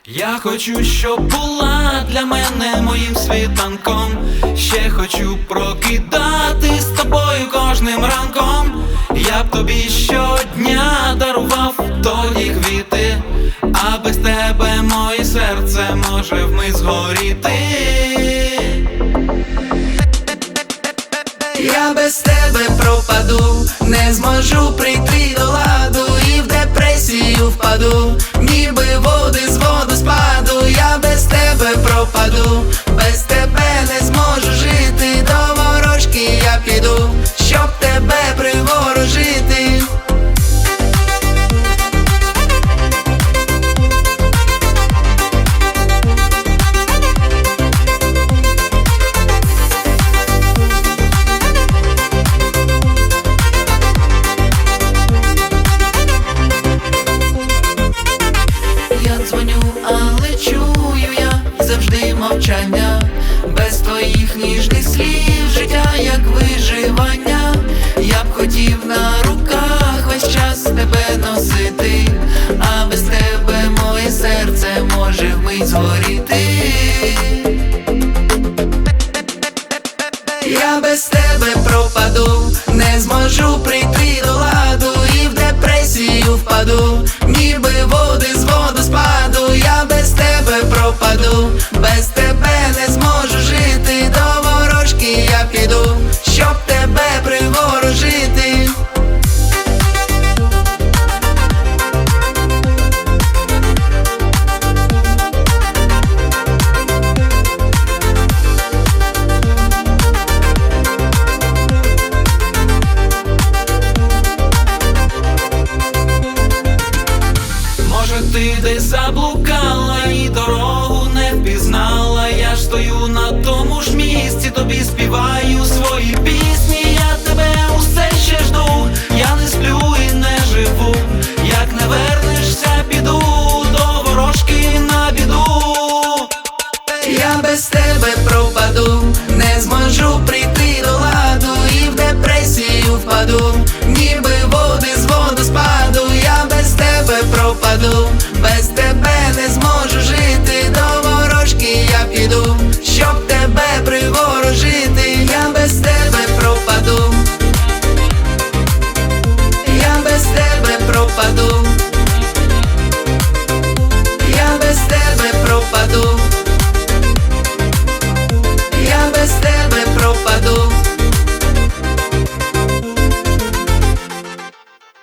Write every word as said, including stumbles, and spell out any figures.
Я хочу, щоб була для мене моїм світанком. Ще хочу прокидати з тобою кожним ранком. Я б тобі щодня дарував тоді квіти, а без тебе моє серце може вмить згоріти. Я без тебе пропаду, не зможу прийти до ладу і в депресію впаду, ніби води з водоспаду. Я без тебе пропаду, без тебе не зможу жити. До ворожки я піду, щоб тебе приворожити. Мовчання, без твоїх ніжних слів, життя як виживання. Я б хотів на руках весь час тебе носити, а без тебе моє серце може вмить згоріти. Я без тебе пропаду, не зможу прийти до ладу і в депресію впаду, ніби води з водоспаду. Я без тебе пропаду, без тебе не зможу жити. До ворожки я піду, щоб тебе приворожити. Ти десь заблукала і дорогу не впізнала. Я ж стою на тому ж місці, тобі співаю свої пісні. Я тебе усе ще жду.